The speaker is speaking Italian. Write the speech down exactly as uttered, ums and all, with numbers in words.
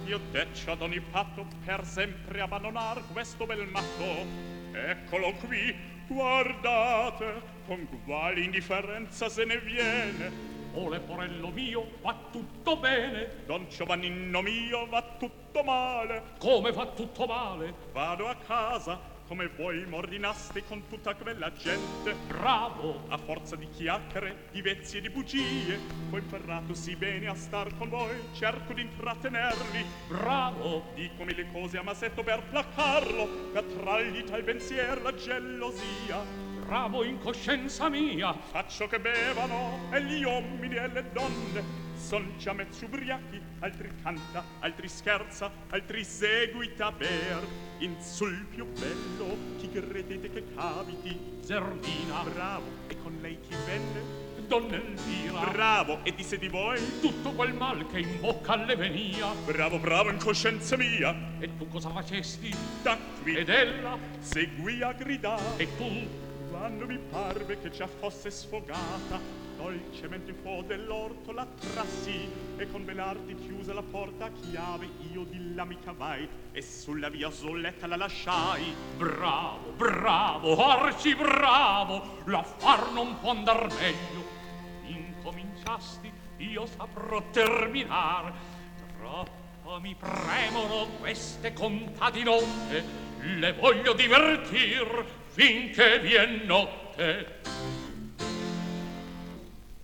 Io deccio ad ogni patto per sempre abbandonar questo bel matto. Eccolo qui, guardate, con quale indifferenza se ne viene. O leporello mio, va tutto bene. Don Giovannino mio, va tutto male. Come va tutto male? Vado a casa, come voi m'ordinaste, con tutta quella gente. Bravo! A forza di chiacchiere, di vezzi e di bugie, ho imparato sì bene a star con voi, cerco di intrattenerli. Bravo! Dicomi le cose a masetto per placarlo, per trargli tal pensier la gelosia. Bravo in coscienza mia! Faccio che bevano, e gli uomini e le donne son già mezzi ubriachi, altri canta, altri scherza, altri seguita ber. In sul più bello, chi credete che capiti? Zerbina! Bravo, e con lei chi venne? Donna Elvira! Bravo, e disse di voi? Tutto quel mal che in bocca le venia. Bravo, bravo, in coscienza mia. E tu cosa facesti? Da qui. Ed ella? Seguì a gridare. E tu? Quando mi parve che già fosse sfogata, dolcemente in fuori dell'orto la trassi, e con velarti chiusa la porta a chiave io di là mi cavai e sulla via solletta la lasciai. Bravo, bravo, arci bravo, l'affar non può andar meglio. Incominciasti, io saprò terminar. Troppo mi premono queste contate notte, le voglio divertir finché vien notte.